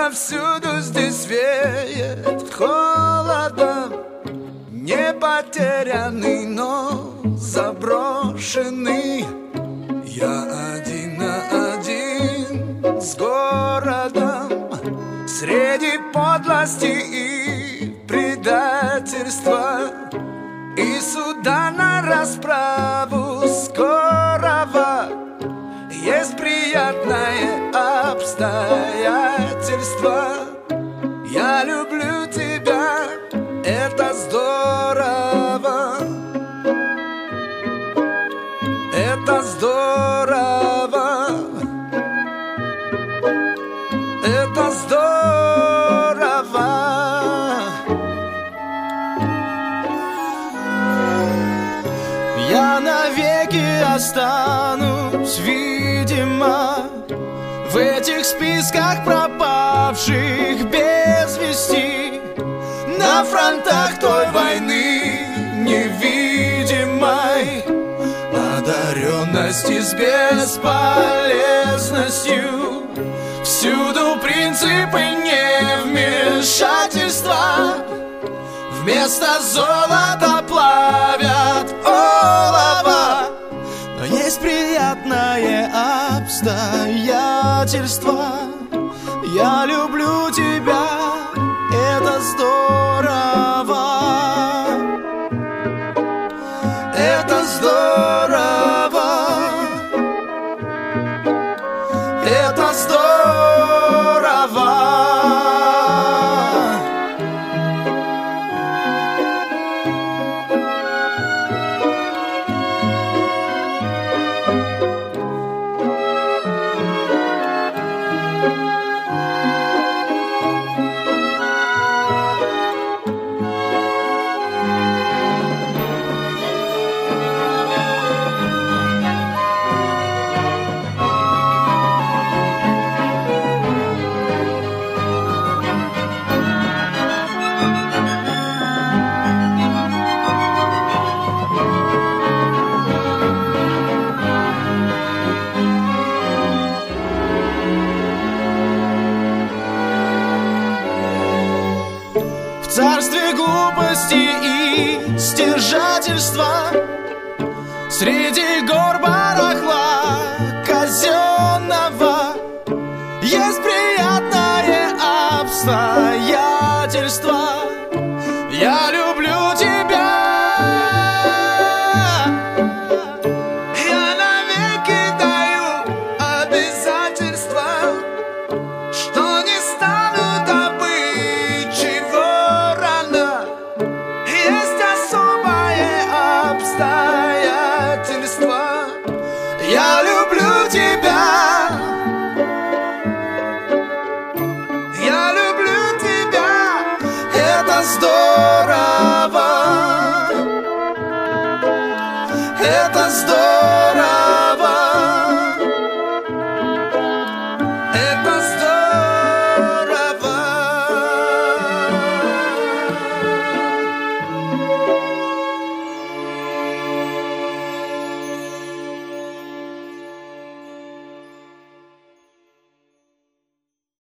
Повсюду здесь веет холодом, не потерянный, но заброшенный. Я один на один с городом, среди подлости и предательства, и суда на расправу скорого. Есть приятное обстоятельство. Я люблю тебя, это здорово. Это здорово. Это здорово. Я навеки останусь, видимо, в этих списках пропавших без вести, на фронтах той войны невидимой, одаренности с бесполезностью. Всюду принципы невмешательства, вместо золота плавят олово. Но есть приятное обстоятельство. Я люблю тебя, это здорово. Это здорово. Это здорово. В царстве глупости и стяжательства, среди гор барахла казенного, есть приятное обстоятельство. Я люблю тебя. Я навеки даю обязательства, что не стану добычей ворона. Есть особое обстоятельство. Я люблю тебя. Я люблю тебя. Это здорово.